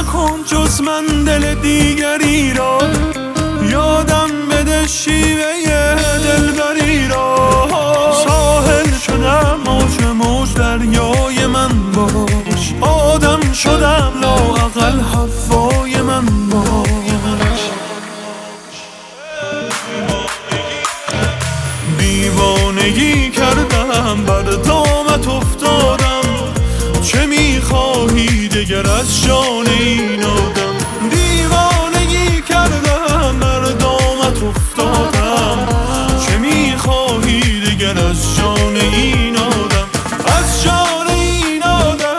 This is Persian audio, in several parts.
نکن جز من دل دیگری را، یادم بده شیوه دلبری را. ساحل شدم موج موج دریای من باش، آدم شدم لااقل هوای من باش. دیوانگی کردم بر دامت افتادم، چه میخواهی دگر از جان این آدم. دیوانگی کردم بر دامت افتادم، چه میخواهی دگر از جان این آدم، از جان این آدم.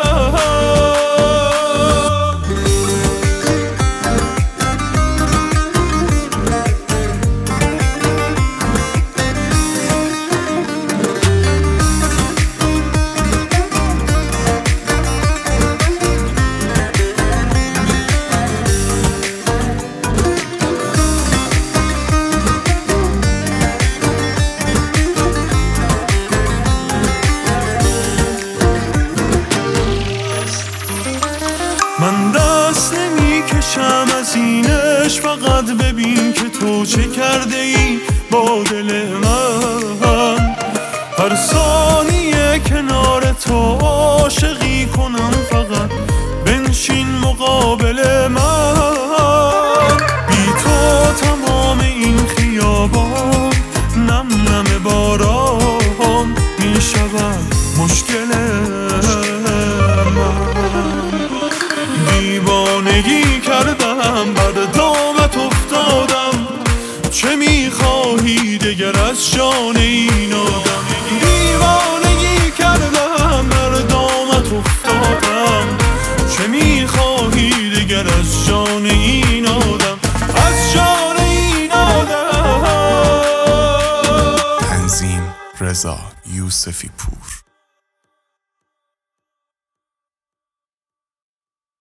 من دست نمی کشم از اینش، فقط ببین که تو چه کرده ای با دل من. هر ثانیه کنار تو عاشقی کنم، فقط بنشین مقابل من. بی تو تمام این خیابان نم نم باران می شود مشکل من. دیوانگی کردم بر دامت افتادم، چه میخواهی دگر از جان این آدم. دیوانگی کردم بر دامت افتادم، چه میخواهی دگر از جان این آدم، از جان این آدم. تنظیم رضا یوسفی پور.